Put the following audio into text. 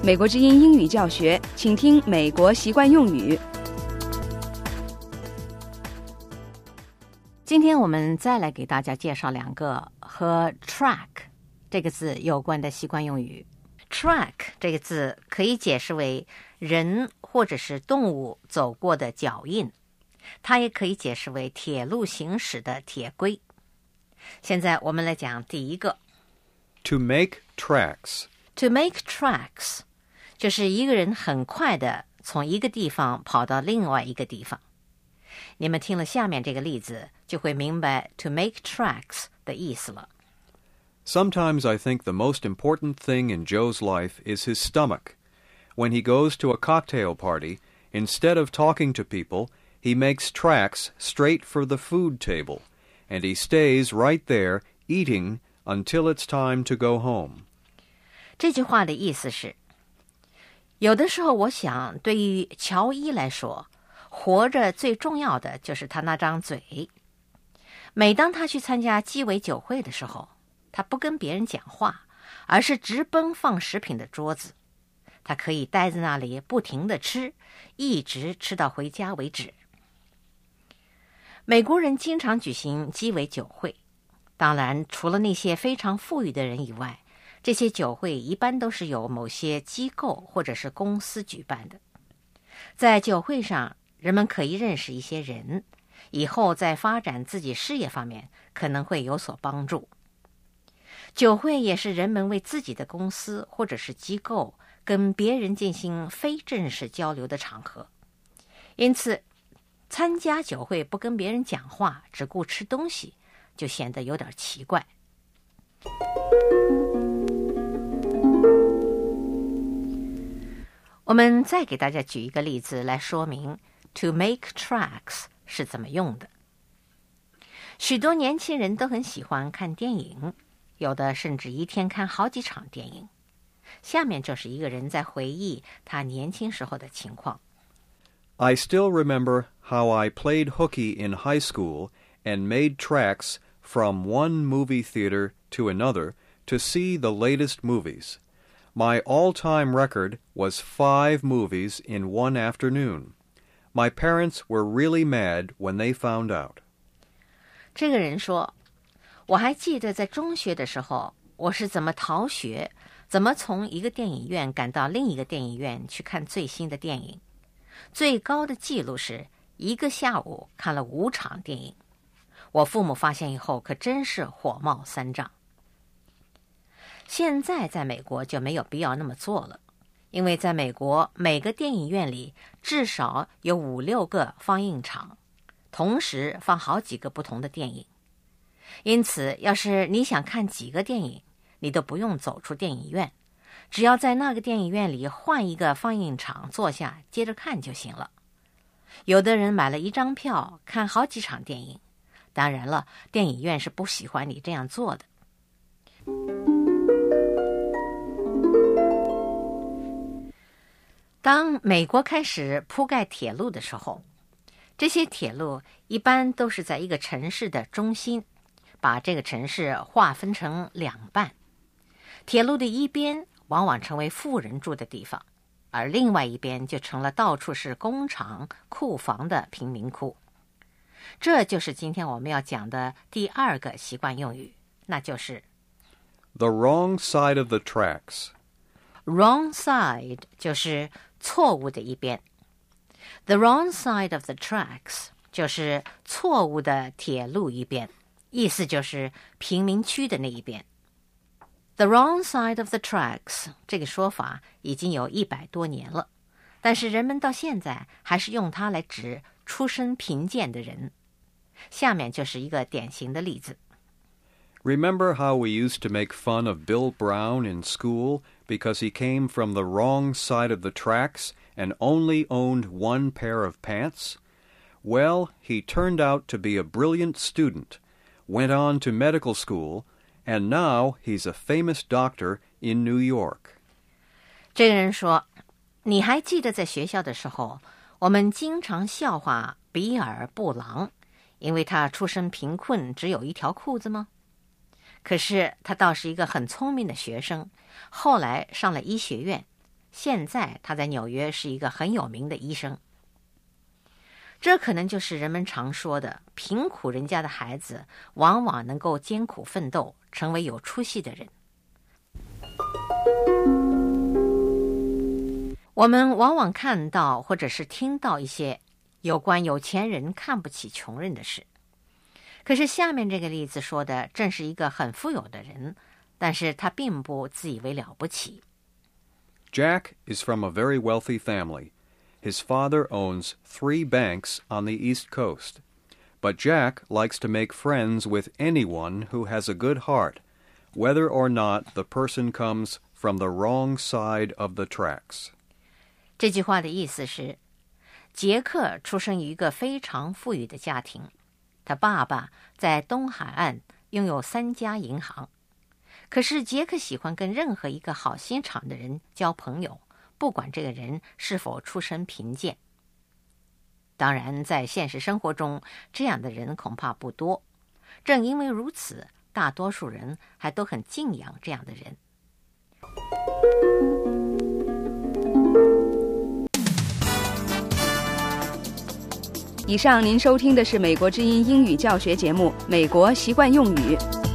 美国之音英语教学，请听美国习惯用语。 今天我们再来给大家介绍两个和 track 这个字有关的习惯用语。track 这个字可以解释为人或者是动物走过的脚印，它也可以解释为铁路行驶的铁轨。现在我们来讲第一个 To make tracks. To make tracks 就是一个人很快的从一个地方跑到另外一个地方。你们听了下面这个例子就会明白 to make tracks 的意思了。 Sometimes I think the most important thing in Joe's life is his stomach. When he goes to a cocktail party, instead of talking to people, he makes tracks straight for the food table, and he stays right there eating until it's time to go home. 这句话的意思是，有的时候我想对于乔伊来说，活着最重要的就是他那张嘴。每当他去参加鸡尾酒会的时候，他不跟别人讲话，而是直奔放食品的桌子。他可以待在那里不停地吃，一直吃到回家为止。美国人经常举行鸡尾酒会，当然除了那些非常富裕的人以外，这些酒会一般都是由某些机构或者是公司举办的。在酒会上，人们可以认识一些人，以后在发展自己事业方面可能会有所帮助。酒会也是人们为自己的公司或者是机构跟别人进行非正式交流的场合，因此参加酒会不跟别人讲话，只顾吃东西，就显得有点奇怪。我们再给大家举一个例子来说明 to make tracks 是怎么用的。许多年轻人都很喜欢看电影，有的甚至一天看好几场电影。下面就是一个人在回忆他年轻时候的情况。 I still remember how I played hooky in high school and made tracks from one movie theater to another to see the latest movies. My all-time record was 5 movies in one afternoon. My parents were really mad when they found out. 这个人说，我还记得在中学的时候，我是怎么逃学，怎么从一个电影院赶到另一个电影院去看最新的电影。最高的记录是一个下午看了5场电影。我父母发现以后可真是火冒三丈。现在在美国就没有必要那么做了，因为在美国每个电影院里至少有5-6个放映场，同时放好几个不同的电影。因此要是你想看几个电影，你都不用走出电影院，只要在那个电影院里换一个放映场坐下接着看就行了。有的人买了一张票看好几场电影，当然了，电影院是不喜欢你这样做的。当美国开始铺盖铁路的时候，这些铁路一般都是在一个城市的中心，把这个城市划分成2半。铁路的一边往往成为富人住的地方，而另外一边就成了到处是工厂、库房的贫民窟。这就是今天我们要讲的第2个习惯用语，那就是 The wrong side of the tracks. Wrong side 就是错误的一边。The wrong side of the tracks 就是错误的铁路一边，意思就是贫民区的那一边。The wrong side of the tracks 这个说法已经有100多年了，但是人们到现在还是用它来指出身贫贱的人。下面就是一个典型的例子。 Remember how we used to make fun of Bill Brown in school because he came from the wrong side of the tracks and only owned one pair of pants? Well, he turned out to be a brilliant student, went on to medical school, and now he's a famous doctor in New York. 这个人说，你还记得在学校的时候，我们经常笑话比尔·布朗，因为他出身贫困，只有一条裤子吗？可是他倒是一个很聪明的学生，后来上了医学院， 现在他在纽约是一个很有名的医生。这可能就是人们常说的，贫苦人家的孩子往往能够艰苦奋斗，成为有出息的人。我们往往看到或者是听到一些有关有钱人看不起穷人的事，可是下面这个例子说的正是一个很富有的人，但是他并不自以为了不起。 Jack is from a very wealthy family. His father owns 3 banks on the East Coast. But Jack likes to make friends with anyone who has a good heart, whether or not the person comes from the wrong side of the tracks. 这句话的意思是，杰克出生于一个非常富裕的家庭，他爸爸在东海岸拥有3家银行。可是杰克喜欢跟任何一个好心肠的人交朋友，不管这个人是否出身贫贱。当然，在现实生活中，这样的人恐怕不多。正因为如此，大多数人还都很敬仰这样的人。 以上您收听的是美国之音英语教学节目《美国习惯用语》。